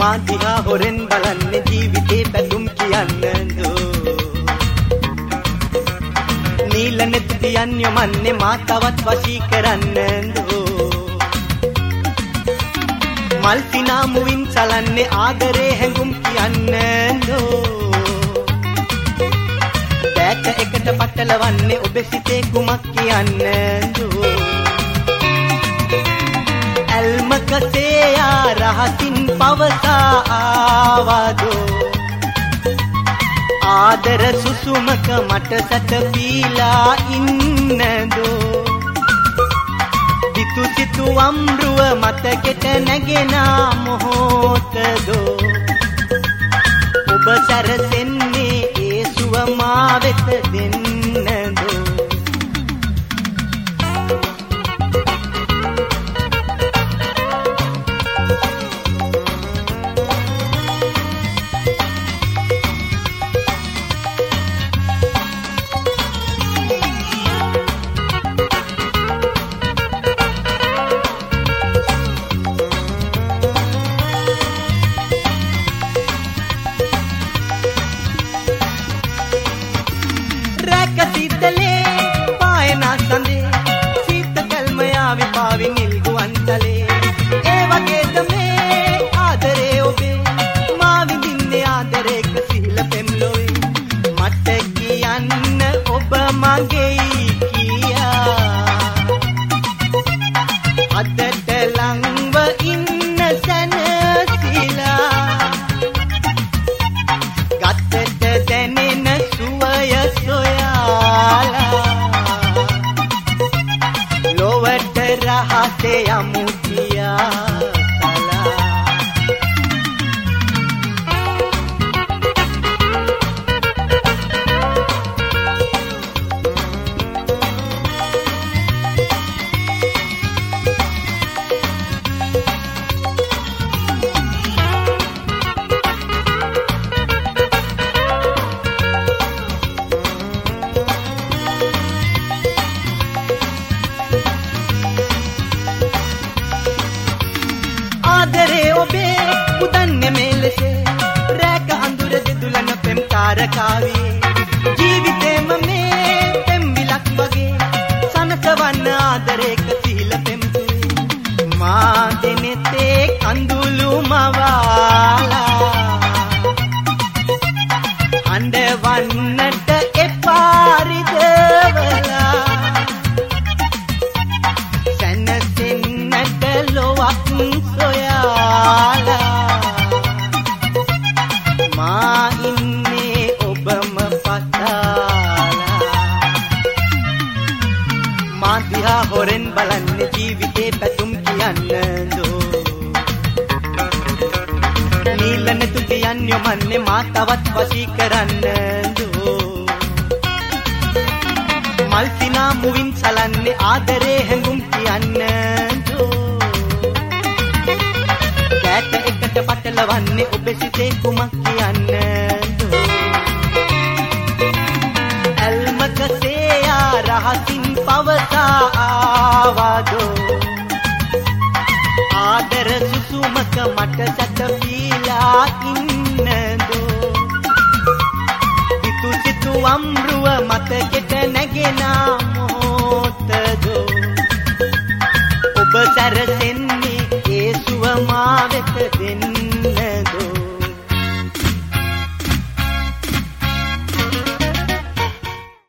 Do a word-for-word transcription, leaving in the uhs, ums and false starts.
මා දිහා හොරෙන් බලන්නේ ජීවිතේ පැතුම් කියන්නදෝ නීල නෙත් තියන් යොමන්නේ මා තවත් වශී කරන්නදෝ මල් සිනාමුවින් සලන්නේ ආදරේ හැඟුම් කියන්නදෝ දැක එකට පටලවන්නේ ඔබ සිතේ කුමක් කියන්නදෝ ඇල්මකසේ යා රහසින් පවසා ආවදෝ ආදර සුසුමක මට සැතපීලා ඉන්නදෝ දිතු සිතු අම්රුව මතකෙට නැගෙන මොහොතදෝ ඔබ සැරසෙන්නේ ඒ සුව මා වෙත දෙන්නදෝ හොරෙන් බලන්නේ ජීවිතේ පැතුම් කියන්නදෝ නීල නෙත් තියන් යොමන්නේ මා තවත් වශී කරන්නදෝ මල් සිනාමුවින් සලන්නේ ආදරේ හැඟුම් කියන්නදෝ දැක එකට පටලවන්නේ ඔබ සිතේ කුමක් කියන්නදෝ ඇල්මකසේ යා රහසින් පවසා ආවදෝ ආදර සුසුමක මට සැතපීලා ඉන්නදෝ දිතු සිතු අම්රුව මතකෙට නැගෙන මොහොතදෝ ඔබ සැරසෙන්නේ ඒ සුව මා වෙත දෙන්න